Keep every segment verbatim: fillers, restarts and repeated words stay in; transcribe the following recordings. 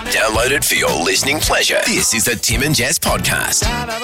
Download it for your listening pleasure. This is the Tim and Jess podcast.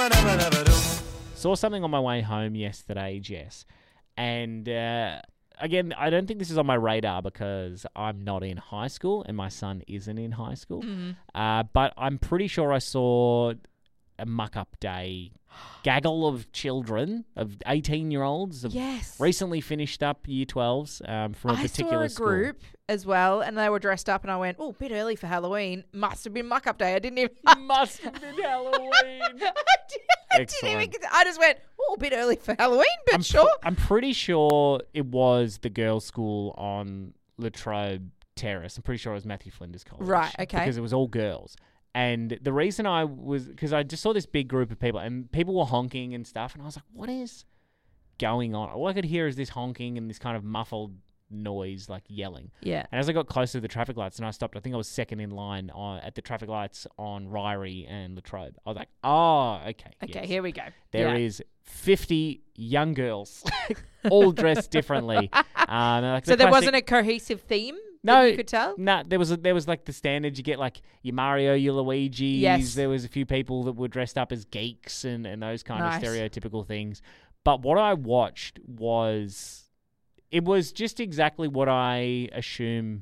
Saw something on my way home yesterday, Jess, and uh, again, I don't think this is on my radar because I'm not in high school and my son isn't in high school. Mm. Uh, but I'm pretty sure I saw a muck-up day gaggle of children, of eighteen-year-olds, of Yes. recently finished up year twelves um, from a I particular saw a group school. as well, and they were dressed up, and I went, oh, a bit early for Halloween. Must have been muck-up day. I didn't even... Must have been Halloween. I, did, I, didn't even, Excellent. I just went, oh, a bit early for Halloween, but I'm, sure. pr- I'm pretty sure it was the girls' school on Latrobe Terrace. I'm pretty sure it was Matthew Flinders College. Right, okay. Because it was all girls. And the reason I was, because I just saw this big group of people, and people were honking and stuff, and I was like, what is going on? All I could hear is this honking and this kind of muffled noise, like yelling. Yeah. And as I got closer to the traffic lights, and I stopped, I think I was second in line on, at the traffic lights on Ryrie and Latrobe. I was like, oh, okay. Okay, yes. here we go. There Yeah. is fifty young girls, all dressed differently. Um, like So the there classic- wasn't a cohesive theme No, that you could tell? No, there was a, there was like the standard. You get like your Mario, your Luigi's. Yes. There was a few people that were dressed up as geeks and, and those kind Nice. of stereotypical things. But what I watched was, it was just exactly what I assume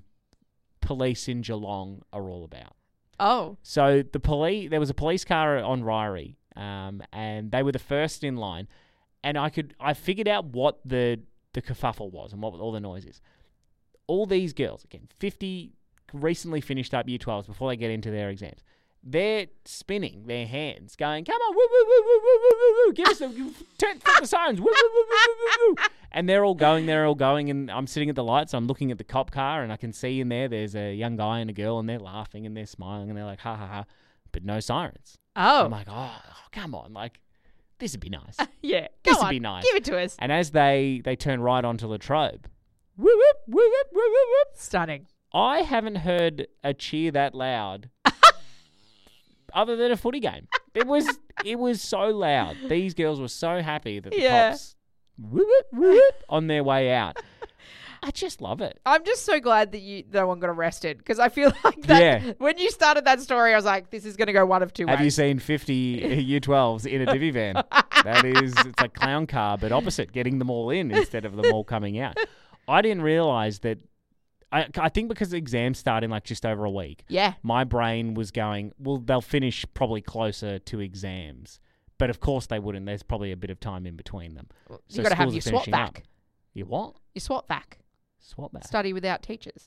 police in Geelong are all about. Oh. So the police, there was a police car on Ryrie, um, and they were the first in line, and I could, I figured out what the the kerfuffle was and what all the noise is. All these girls, again, fifty recently finished up year twelves before they get into their exams. They're spinning their hands, going, "Come on, woo, woo, woo, woo, woo, woo, woo, give us a turn flip the sirens, woo, woo, woo, woo, woo, woo." And they're all going, they're all going, and I'm sitting at the lights, I'm looking at the cop car, and I can see in there there's a young guy and a girl, and they're laughing and they're smiling, and they're like, ha ha ha, but no sirens. Oh. I'm like, oh, come on, like, this would be nice. yeah. This Come would on. be nice. Give it to us. And as they they turn right onto Latrobe, whoop, whoop, whoop, whoop, whoop, whoop, whoop. Stunning. I haven't heard a cheer that loud other than a footy game. It was it was so loud. These girls were so happy that the Yeah. cops whoop, whoop, whoop, on their way out. I just love it. I'm just so glad that you no one got arrested because I feel like that Yeah. when you started that story, I was like, this is going to go one of two Have you ways. seen fifty year twelves in a divvy van? That is, it's like clown car, but opposite, getting them all in instead of them all coming out. I didn't realise that. I, I think because the exams start in like just over a week, Yeah. my brain was going, well, they'll finish probably closer to exams. But of course they wouldn't. There's probably a bit of time in between them. You So got to have schools your are SWAT finishing back. up. You what? Your SWAT back. SWAT back. Study without teachers.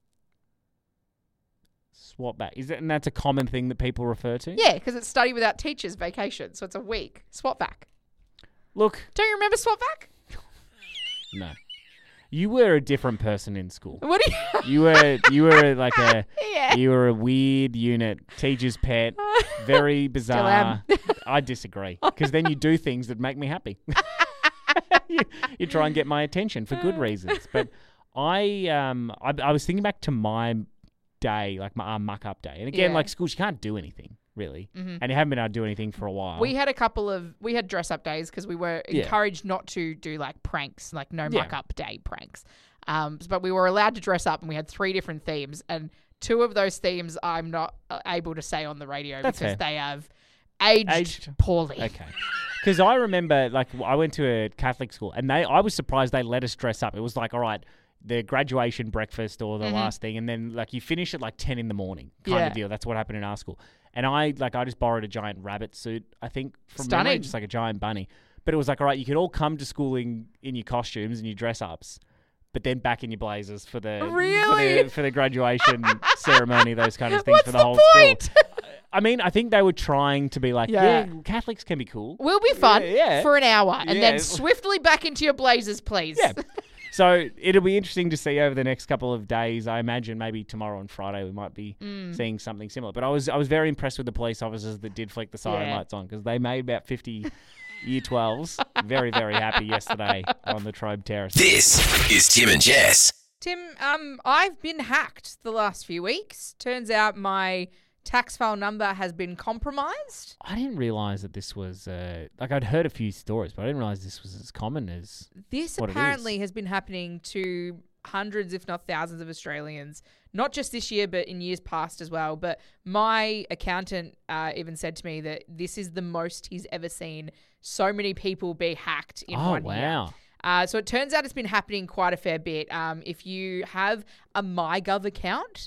SWAT back. Is that, and that's a common thing that people refer to? Yeah, because it's study without teachers vacation, so it's a week. SWAT back. Look, Don't you remember SWAT back? no. You were a different person in school. What do you? You were you were like a Yeah. you were a weird unit, teacher's pet, very bizarre. am. I disagree because then you do things that make me happy. you, you try and get my attention for good reasons. But I um I, I was thinking back to my day, like my uh, muck up day, and again, Yeah. like schools, you can't do anything really, Mhm. and you haven't been able to do anything for a while. We had a couple of we had dress up days because we were Yeah. encouraged not to do like pranks, like no Yeah. muck up day pranks. Um, but we were allowed to dress up, and we had three different themes, and two of those themes I'm not uh, able to say on the radio That's because fair. they have aged, Aged. poorly. Okay. Because I remember, like, I went to a Catholic school, and they, I was surprised they let us dress up. It was like, all right, the graduation breakfast or the Mhm. last thing, and then like you finish at like ten in the morning, kind Yeah. of deal. That's what happened in our school. And I like I just borrowed a giant rabbit suit, I think, from memory, Stunning. just like a giant bunny. But it was like, all right, you could all come to school in, in your costumes and your dress ups, but then back in your blazers for the Really? for the, for the graduation ceremony, those kind of things What's for the, the whole point? school. I mean, I think they were trying to be like, yeah, Yeah. Catholics can be cool. Will be fun Yeah, yeah. for an hour, and Yeah. then swiftly back into your blazers, please. Yeah. So it'll be interesting to see over the next couple of days. I imagine maybe tomorrow and Friday we might be Mm. seeing something similar. But I was I was very impressed with the police officers that did flick the siren Yeah. lights on because they made about fifty year twelves very, very happy yesterday on the Trobe Terrace. This is Tim and Jess. Tim, um, I've been hacked the last few weeks. Turns out my tax file number has been compromised. I didn't realise that this was, uh, like I'd heard a few stories, but I didn't realise this was as common as... This What it apparently is. has been happening to hundreds, if not thousands of Australians, not just this year, but in years past as well. But my accountant uh, even said to me that this is the most he's ever seen so many people be hacked in Oh, one year. wow. Uh, so it turns out it's been happening quite a fair bit. Um, if you have a MyGov account,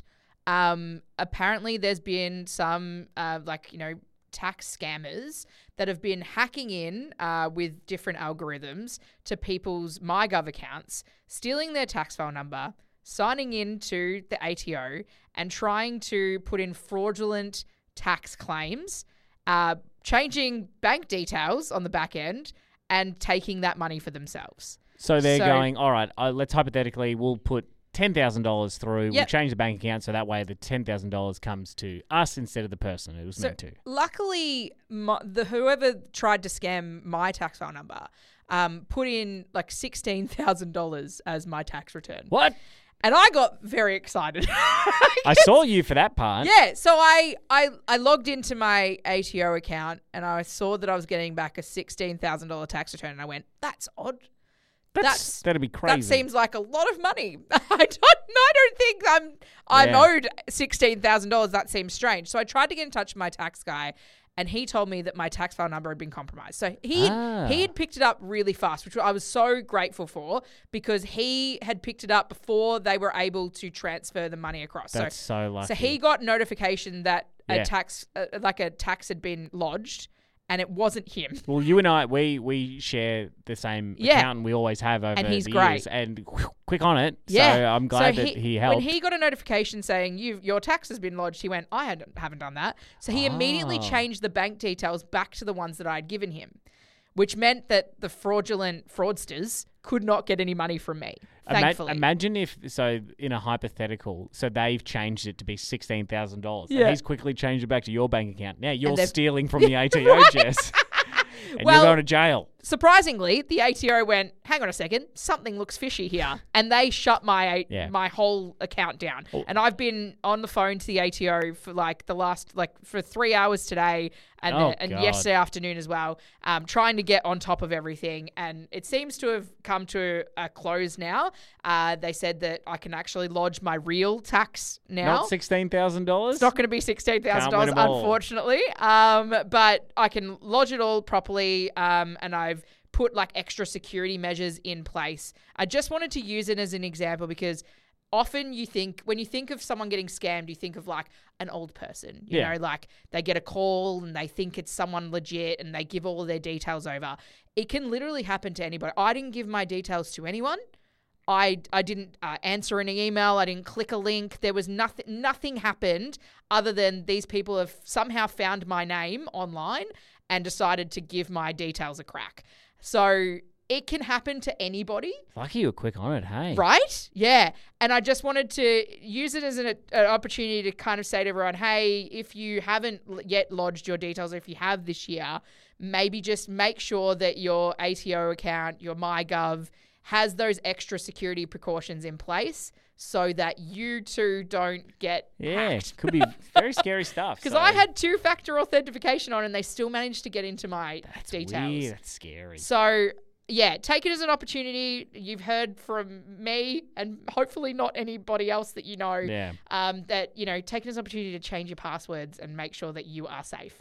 um, apparently there's been some uh, like, you know, tax scammers that have been hacking in uh, with different algorithms to people's MyGov accounts, stealing their tax file number, signing in to the A T O and trying to put in fraudulent tax claims, uh, changing bank details on the back end and taking that money for themselves. So they're So- going, all right, uh, let's hypothetically, we'll put ten thousand dollars through, we'll Yep. change the bank account so that way the ten thousand dollars comes to us instead of the person it was So meant to. luckily, my, the whoever tried to scam my tax file number um, put in like sixteen thousand dollars as my tax return. What? And I got very excited. I saw you for that part. Yeah, so I, I I logged into my A T O account and I saw that I was getting back a sixteen thousand dollars tax return and I went, that's odd. That's, That's- that'd be crazy. That seems like a lot of money. I don't I don't think I'm I'm Yeah. owed sixteen thousand dollars. That seems strange. So I tried to get in touch with my tax guy and he told me that my tax file number had been compromised. So he Ah. he had picked it up really fast, which I was so grateful for because he had picked it up before they were able to transfer the money across. That's so so lucky. so he got notification that Yeah. a tax uh, like a tax had been lodged and it wasn't him. Well, you and I, we we share the same Yeah. account we always have over And he's the great. years, and whew, quick on it. Yeah. So I'm glad So that he, helped. When he got a notification saying you your tax has been lodged, he went, I hadn't, haven't done that. So he immediately Ah. changed the bank details back to the ones that I had given him, which meant that the fraudulent fraudsters could not get any money from me, Ima- thankfully. imagine if, so in a hypothetical, so they've changed it to be sixteen thousand dollars. Yeah. And he's quickly changed it back to your bank account. Now you're they've- stealing from the A T O, Jess. And Well- you're going to jail. Surprisingly, the A T O went, hang on a second, something looks fishy here. And they shut my Yeah. my whole account down. Oh. And I've been on the phone to the A T O for like the last, like for three hours today and, Oh, the, and God. yesterday afternoon as well, um, trying to get on top of everything. And it seems to have come to a close now. Uh, they said that I can actually lodge my real tax now. Not sixteen thousand dollars? It's not going to be sixteen thousand Can't win dollars, 'em all. unfortunately. Um, but I can lodge it all properly, um, and I've put like extra security measures in place. I just wanted to use it as an example because often you think, when you think of someone getting scammed, you think of like an old person. You Yeah. know, like they get a call and they think it's someone legit and they give all of their details over. It can literally happen to anybody. I didn't give my details to anyone. I, I didn't uh, answer any email. I didn't click a link. There was nothing. Nothing happened other than these people have somehow found my name online and decided to give my details a crack. So it can happen to anybody, Lucky you were quick on it, hey? right? Yeah. And I just wanted to use it as an, an opportunity to kind of say to everyone, hey, if you haven't l- yet lodged your details, or if you have this year, maybe just make sure that your A T O account, your MyGov, has those extra security precautions in place so that you too don't get Yeah, hacked. could be very scary stuff. Because so I had two-factor authentication on and they still managed to get into my that's details. weird. That's scary. So, yeah, take it as an opportunity. You've heard from me and hopefully not anybody else that you know Yeah. um, that, you know, take it as an opportunity to change your passwords and make sure that you are safe.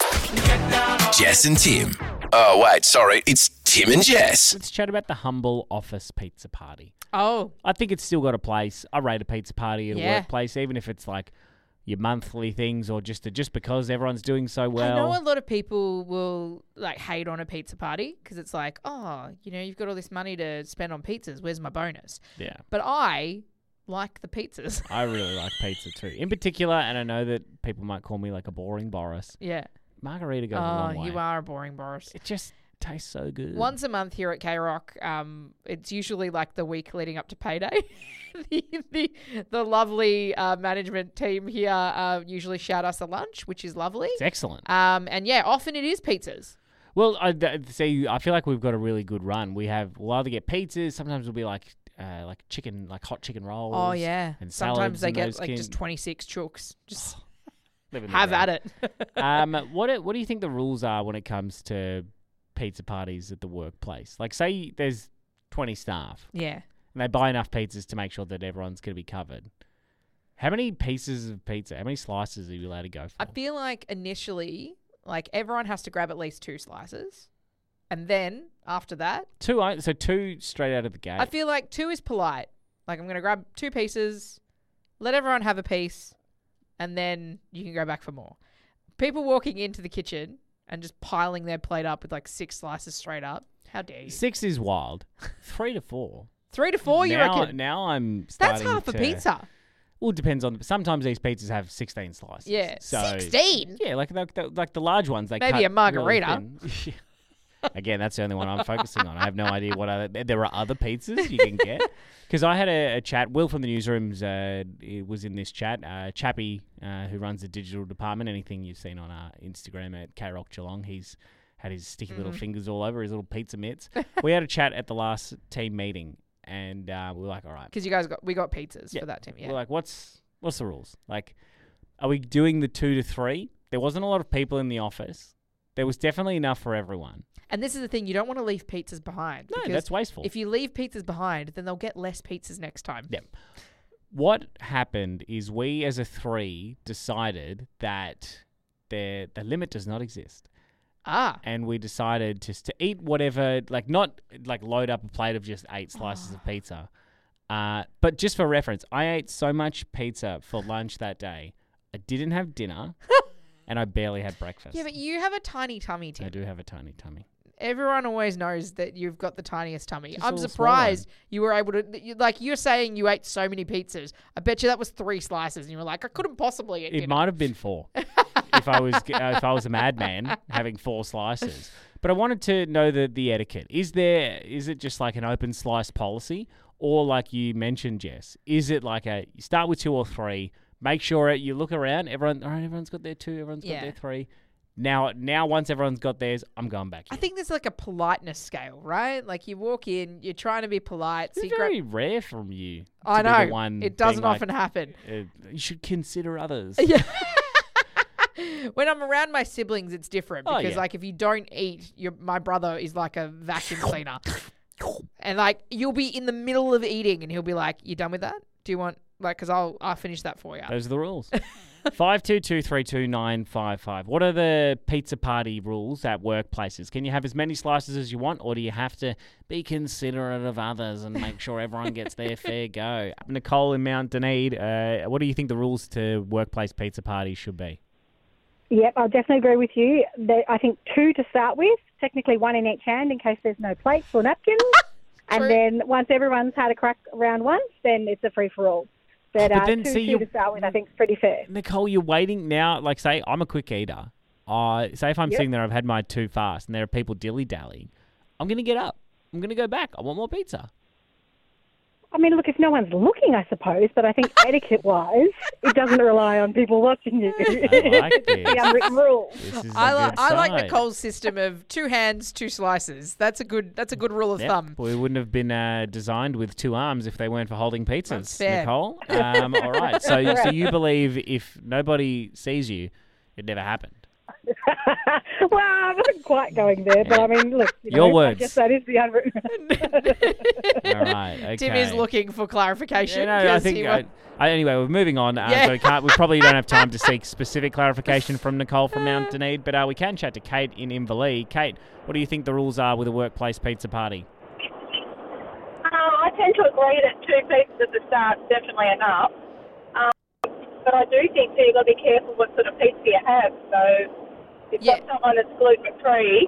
Jess and Tim. Oh, wait, sorry. It's Tim and Jess. Let's chat about the Humble Office Pizza Party. Oh, I think it's still got a place. I rate a pizza party at a Yeah. workplace, even if it's like your monthly things or just just because everyone's doing so well. I know a lot of people will like hate on a pizza party because it's like, oh, you know, you've got all this money to spend on pizzas. Where's my bonus? Yeah. But I like the pizzas. I really like pizza too. In particular, and I know that people might call me like a boring Boris, yeah. margarita goes a Oh, long way. you are a boring Boris. It just tastes so good. Once a month here at K Rock, um, it's usually like the week leading up to payday. the, the the lovely uh, management team here uh, usually shout us a lunch, which is lovely. It's excellent. Um, and yeah, often it is pizzas. Well, I th- see. I feel like we've got a really good run. We have. We'll either get pizzas. Sometimes we'll be like, uh, like chicken, like hot chicken rolls. Oh yeah. And Sometimes salads they and get those like kin- just twenty-six chooks. Just Living the have dream. at it. um, what do- what do you think the rules are when it comes to pizza parties at the workplace? Like, say there's twenty staff, Yeah. And they buy enough pizzas to make sure that everyone's going to be covered. How many pieces of pizza, how many slices are you allowed to go for? I feel like initially, like everyone has to grab at least two slices. And then after that, Two, o- so two straight out of the gate. I feel like two is polite. Like I'm going to grab two pieces, let everyone have a piece, and then you can go back for more. People walking into the kitchen and just piling their plate up with like six slices straight up. How dare you? Six is wild. Three to four. Three to four, you now, reckon? Now I'm That's starting half a to- pizza. Well, it depends on. Sometimes these pizzas have sixteen slices. Yeah. So, sixteen? Yeah, like the, the, like the large ones. They Maybe cut a margarita. Really thin. Again, that's the only one I'm focusing on. I have no idea what other. There are other pizzas you can get. Because I had a, a chat. Will from the newsrooms uh, it was in this chat. Uh, Chappie, uh, who runs the digital department. Anything you've seen on our Instagram at K Rock Geelong, he's had his sticky little Mm. fingers all over his little pizza mitts. We had a chat at the last team meeting, and uh, we were like, all right. Because you guys got, we got pizzas Yeah. for that team. Yeah. We're like, what's what's the rules? Like, are we doing the two to three? There wasn't a lot of people in the office. There was definitely enough for everyone. And this is the thing, you don't want to leave pizzas behind. No, because that's wasteful. if you leave pizzas behind, then they'll get less pizzas next time. Yeah. What happened is we as a three decided that the the limit does not exist. Ah. And we decided just to eat whatever, like not like load up a plate of just eight slices of pizza. Uh, but just for reference, I ate so much pizza for lunch that day. I didn't have dinner and I barely had breakfast. Yeah, but you have a tiny tummy, I Tim. do have a tiny tummy. Everyone always knows that you've got the tiniest tummy. Just a I'm little small surprised you were able to, you- like you're saying you ate so many pizzas. I bet you that was three slices and you were like, I couldn't possibly eat It dinner. might have been four if I was uh, if I was a madman having four slices. But I wanted to know the the etiquette. Is there is it just like an open slice policy, or like you mentioned, Jess? Is it like a you start with two or three? Make sure it, you look around. Everyone, all right, everyone's got their two. Everyone's got Yeah. their three. Now, now once everyone's got theirs, I'm going back. I in. think there's like a politeness scale, right? Like you walk in, you're trying to be polite. So It's you grab- very rare from you. To I be know. the one It doesn't being like, often happen. Uh, you should consider others. Yeah. When I'm around my siblings, it's different Oh, because, yeah. like, if you don't eat, your my brother is like a vacuum cleaner, and like you'll be in the middle of eating, and he'll be like, "You done with that? Do you want like? Because I'll I'll finish that for you." Those are the rules. Five two two three two nine five five. What are the pizza party rules at workplaces? Can you have as many slices as you want, or do you have to be considerate of others and make sure everyone gets their fair go? Nicole in Mount Dunedin, uh, what do you think the rules to workplace pizza parties should be? Yep, I'll definitely agree with you. There, I think two to start with, technically one in each hand in case there's no plates or napkins. True. And then once everyone's had a crack around once, then it's a free-for-all. But, But uh, then, two, see, two you- to start with, I think, is pretty fair. Nicole, you're waiting now. Like, say I'm a quick eater. Uh, say if I'm Yep. sitting there, I've had my two fast, and there are people dilly-dallying. I'm going to get up. I'm going to go back. I want more pizza. I mean, look, if no one's looking, I suppose, but I think etiquette-wise, it doesn't rely on people watching you. I like this. The unwritten rules. This is I, a li- good I like side. Nicole's system of two hands, two slices. That's a good. That's a good rule of Yep. thumb. We wouldn't have been uh, designed with two arms if they weren't for holding pizzas, That's fair. Nicole. Um, all right. So, so you believe if nobody sees you, it never happened. Well, I'm not quite going there, but I mean, look. You Your know, words. I guess that is the unwritten. All right. Okay. Tim is looking for clarification. Yeah, no, I 'cause think. he I, wa- I, anyway, we're moving on. Uh, Yeah. so we, can't, we probably don't have time to seek specific clarification from Nicole from Mount Dunedin, but uh, we can chat to Kate in Inverleigh. Kate, what do you think the rules are with a workplace pizza party? Uh, I tend to agree that two pizzas at the start is definitely enough. Um, but I do think that you've got to be careful what sort of pizza you have. So if you've Yeah. got someone that's gluten-free,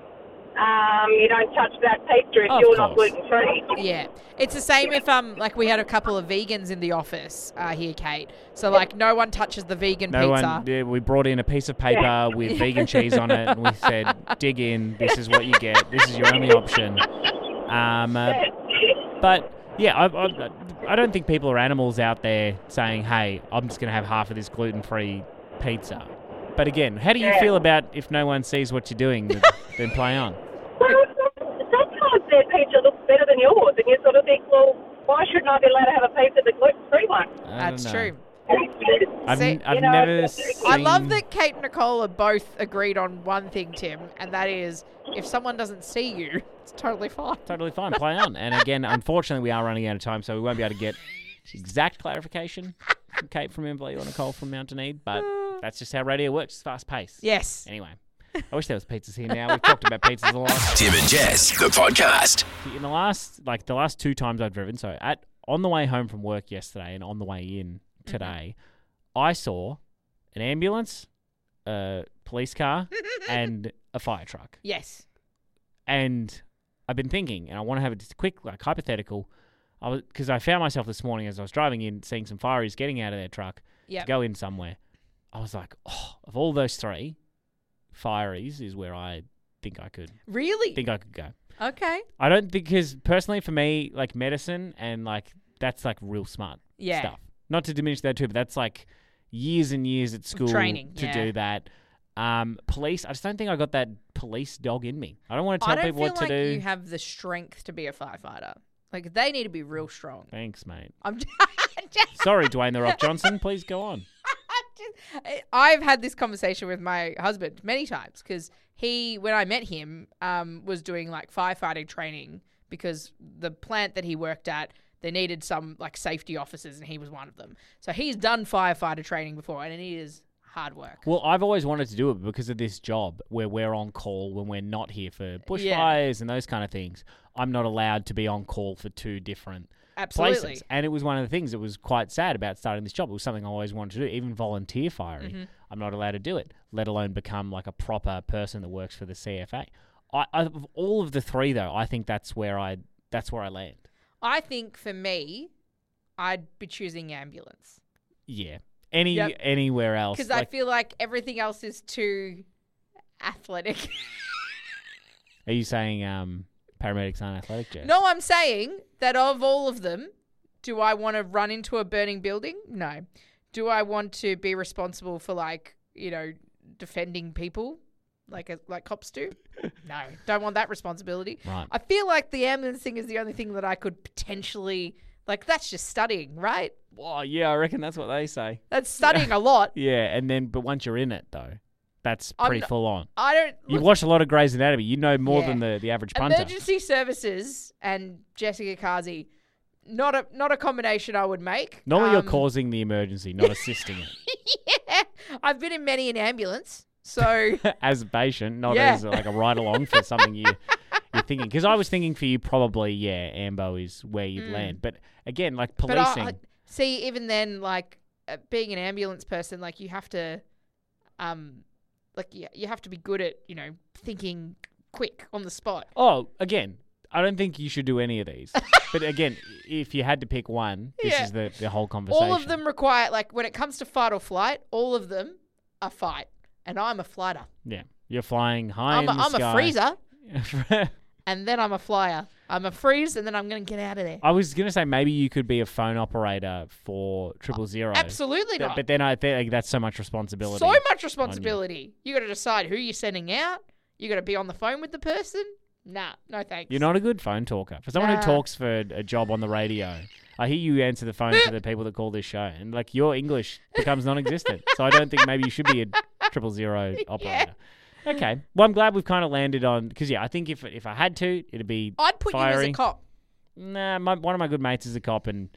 um, you don't touch that pizza if Of you're not course. gluten-free. Yeah, it's the same if um like we had a couple of vegans in the office uh, here, Kate. So like no one touches the vegan No pizza. one. Yeah, we brought in a piece of paper with vegan cheese on it, and we said, "Dig in. This is what you get. This is your only option." Um, uh, but yeah, I, I, I don't think people are animals out there saying, "Hey, I'm just going to have half of this gluten-free pizza." But again, how do you Yeah. feel about if no one sees what you're doing, then, then play on? Well, sometimes their pizza looks better than yours, and you sort of think, well, why shouldn't I be allowed to have a pizza, the gluten-free one? I That's don't know. true. I've, See, n- I've you know, never I seen... I love that Kate and Nicole are both agreed on one thing, Tim, and that is if someone doesn't see you, it's totally fine. Totally fine. Play on. And again, unfortunately, we are running out of time, so we won't be able to get exact clarification from Kate from Inverleigh or Nicole from Mountain Ead, but that's just how radio works. It's fast paced. Yes. Anyway, I wish there was pizzas here now. We've talked about pizzas a lot. Tim and Jess, the podcast. In the last, like the last two times I've driven, so at on the way home from work yesterday and on the way in today, mm-hmm. I saw an ambulance, a police car, and a fire truck. Yes. And I've been thinking, and I want to have a just quick, like, hypothetical, I was because I found myself this morning as I was driving in, seeing some fireys getting out of their truck yep. to go in somewhere. I was like, oh, of all those three, fireys is where I think I could. Really? Think I could go. Okay. I don't think, because personally for me, like medicine and like that's like real smart yeah. stuff. Not to diminish that too, but that's like years and years at school training to yeah. do that. Um, police, I just don't think I got that police dog in me. I don't want to tell people what like to do. You have the strength to be a firefighter. Like they need to be real strong. Thanks, mate. I'm just, Sorry, Dwayne The Rock Johnson. Please go on. I've had this conversation with my husband many times because he, when I met him, um, was doing like firefighting training because the plant that he worked at, they needed some like safety officers and he was one of them. So he's done firefighter training before and it is hard work. Well, I've always wanted to do it because of this job where we're on call when we're not here for bushfires Yeah. and those kind of things. I'm not allowed to be on call for two different Absolutely. places. And it was one of the things that was quite sad about starting this job. It was something I always wanted to do. Even volunteer firing, Mm-hmm. I'm not allowed to do it, let alone become like a proper person that works for the C F A. I, I, of all of the three, though, I think that's where I that's where I land. I think for me, I'd be choosing ambulance. Yeah. Any Yep. Anywhere else. Because like, I feel like everything else is too athletic. Are you saying um, paramedics aren't athletic, Jess? No, I'm saying that of all of them, do I want to run into a burning building? No. Do I want to be responsible for, like, you know, defending people like a, like cops do? No. Don't want that responsibility. Right. I feel like the ambulance thing is the only thing that I could potentially, like, that's just studying, right? Oh, yeah, I reckon that's what they say. That's studying a lot. Yeah, and then, but once you're in it, though, that's I'm pretty not- full on. I don't... You've look, watched a lot of Grey's Anatomy. You know more Yeah. than the, the average punter. Emergency services and Jessica Kazi, not a not a combination I would make. Normally you're Um, causing the emergency, not assisting it. yeah, I've been in many an ambulance, so As a patient, not Yeah. as like a ride-along for something you, you're thinking. Because I was thinking for you probably, yeah, Ambo is where you'd land. But again, like but policing. I, I- see, even then, like uh, being an ambulance person, like you have to, um, like you, you have to be good at you know thinking quick on the spot. Oh, again, I don't think you should do any of these. But again, if you had to pick one, this Yeah. is the, the whole conversation. All of them require, like when it comes to fight or flight, all of them are fight, and I'm a fighter. Yeah. You're flying high I'm in a, the I'm sky. a freezer, and then I'm a flyer. I'm a freeze, and then I'm going to get out of there. I was going to say maybe you could be a phone operator for Triple Zero. Absolutely Th- not. But then I think like, that's so much responsibility. So much responsibility. You got to decide who you're sending out. You got to be on the phone with the person. Nah, no thanks. You're not a good phone talker. For someone Nah. who talks for a job on the radio, I hear you answer the phone to the people that call this show, and like your English becomes non-existent. So I don't think maybe you should be a Triple Zero operator. Okay. Well, I'm glad we've kind of landed on because yeah, I think if if I had to, it'd be I'd put you as fiery. a cop. Nah, my, one of my good mates is a cop, and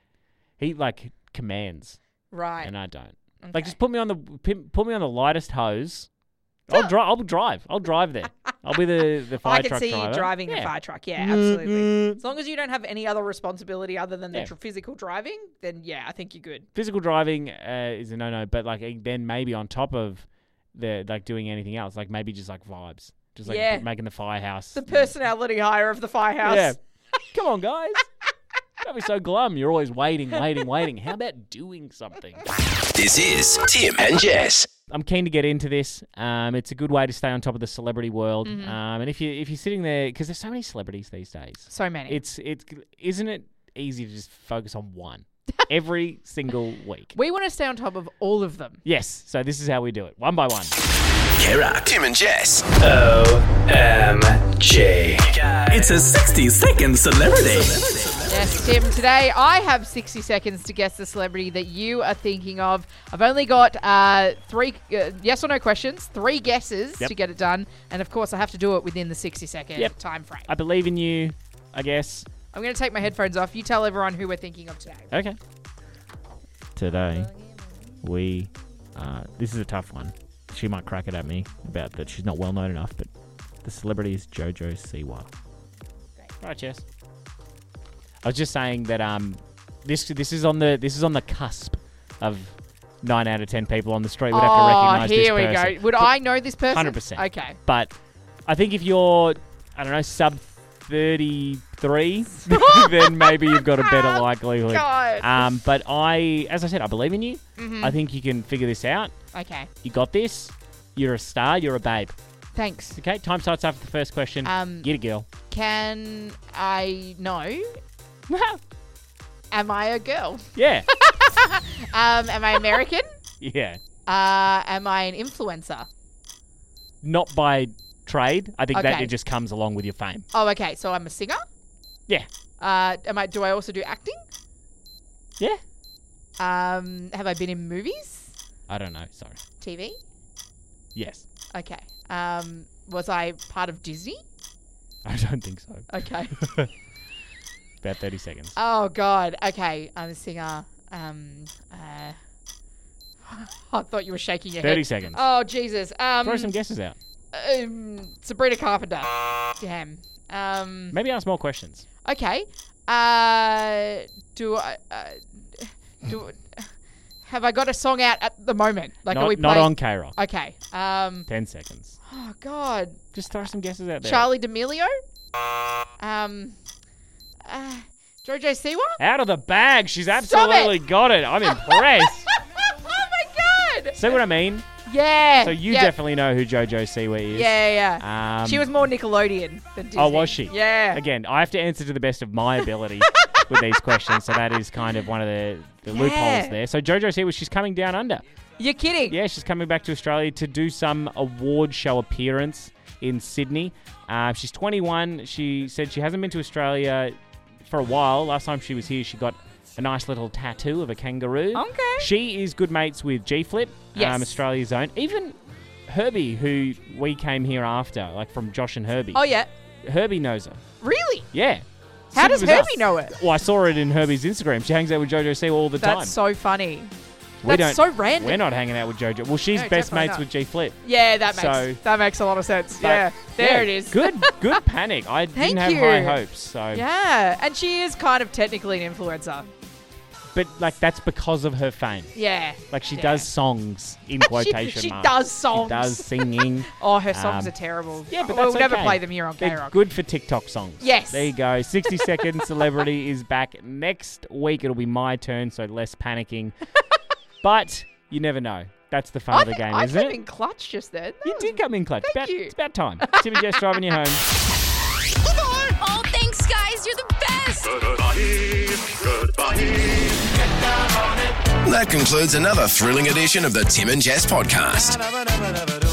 he like commands, Right. and I don't. Okay. Like, just put me on the pin- put me on the lightest hose. I'll drive. I'll drive. I'll drive there. I'll be the the fire I can truck see driver. you driving Yeah. a fire truck. Yeah, absolutely. Mm-hmm. As long as you don't have any other responsibility other than the Yeah. tr- physical driving, then yeah, I think you're good. Physical driving uh, is a no no, but like eh, then maybe on top of the like doing anything else, like maybe just like vibes, just like Yeah. making the firehouse. The personality hire of the firehouse. Yeah. Come on, guys. Don't be so glum. You're always waiting, waiting, waiting. How about doing something? This is Tim and Jess. I'm keen to get into this. Um, it's a good way to stay on top of the celebrity world. Mm-hmm. Um, and if you if you're sitting there, because there's so many celebrities these days, So many. it's it's isn't it easy to just focus on one every single week? we want to stay on top of all of them. Yes. So this is how we do it, one by one. Kara, Tim and Jess. O M G. It's a sixty second celebrity. Yes, Tim. Today I have sixty seconds to guess the celebrity that you are thinking of. I've only got uh, three uh, yes or no questions, three guesses Yep. to get it done, and of course I have to do it within the sixty second Yep. time frame. I believe in you, I guess. I'm going to take my headphones off. You tell everyone who we're thinking of today. Okay. Today, we... Uh, this is a tough one. She might crack it at me about that she's not well known enough, but the celebrity is Jojo Siwa. Right, Jess. I was just saying that um, this this is on the this is on the cusp of nine out of ten people on the street would have to Oh, recognise this here we person. go. Would I know this person? one hundred percent. Okay. But I think if you're, I don't know, sub thirty-three, then maybe you've got a better likelihood. God. Um, but I, as I said, I believe in you. Mhm. I think you can figure this out. Okay. You got this. You're a star. You're a babe. Thanks. Okay, time starts after the first question. Um, Get a girl. Can I know? Am I a girl? Yeah. Um, am I American? Yeah. Uh, am I an influencer? Not by trade. I think that Okay. it just comes along with your fame. Oh, okay. So I'm a singer. Yeah. Uh, am I? Do I also do acting? Yeah. Um, have I been in movies, I don't know. Sorry. T V? Yes. Okay. Um, was I part of Disney? I don't think so. Okay. About thirty seconds. Oh God. Okay. I'm a singer. Um, uh, I thought you were shaking your thirty head. seconds. Oh Jesus. Um, Throw some guesses out. um, Sabrina Carpenter. Damn. Um. Maybe ask more questions. Okay. Uh, do I? Uh, do have I got a song out at the moment? Like, not are we not playing? on K-Rock. Okay. Um. Ten seconds. Oh God. Just throw some guesses out there. Charlie D'Amelio. Um. Uh, Jojo Siwa. Out of the bag. She's absolutely got it. I'm impressed. Oh my God. See what I mean? Yeah. So you yep. definitely know who Jojo Siwa is. Yeah, yeah. yeah. Um, she was more Nickelodeon than Disney. Oh, was she? Yeah. Again, I have to answer to the best of my ability with these questions, so that is kind of one of the, the Yeah. loopholes there. So Jojo Siwa, she's coming down under. You're kidding. Yeah, she's coming back to Australia to do some award show appearance in Sydney. Uh, she's twenty-one. She said she hasn't been to Australia for a while. Last time she was here, she got a nice little tattoo of a kangaroo. Okay. She is good mates with G-Flip, Yes. um, Australia's own. Even Herbie, who we came here after, like from Josh and Herbie. Oh yeah. Herbie knows her. Really? Yeah. How Sydney does was Herbie us. know it? Well, I saw it in Herbie's Instagram. She hangs out with Jojo Siwa all the That's time. so funny. We That's don't- so random. We're not hanging out with Jojo. Well, she's No, best definitely mates not. with G-Flip. Yeah, that makes So- that makes a lot of sense. But, yeah, there yeah, it is. Good, good panic. I Thank didn't have you. high hopes. So, Yeah, and she is kind of technically an influencer. but like that's because of her fame. Yeah. Like she Yeah. does songs in quotation she marks. does songs. She does singing. Oh, her songs Um, are terrible. yeah, but we'll that's never okay. play them here on They're K-Rock. good for TikTok songs. Yes. There you go. sixty second celebrity is back next week. It'll be my turn, so less panicking. But you never know. That's the fun I of the think game, I isn't came it? in clutch just then. You did come in clutch. Thank About- you. It's about time. Tim and Jess driving you home. Oh, thanks, guys. You're the best. That concludes another thrilling edition of the Tim and Jess podcast.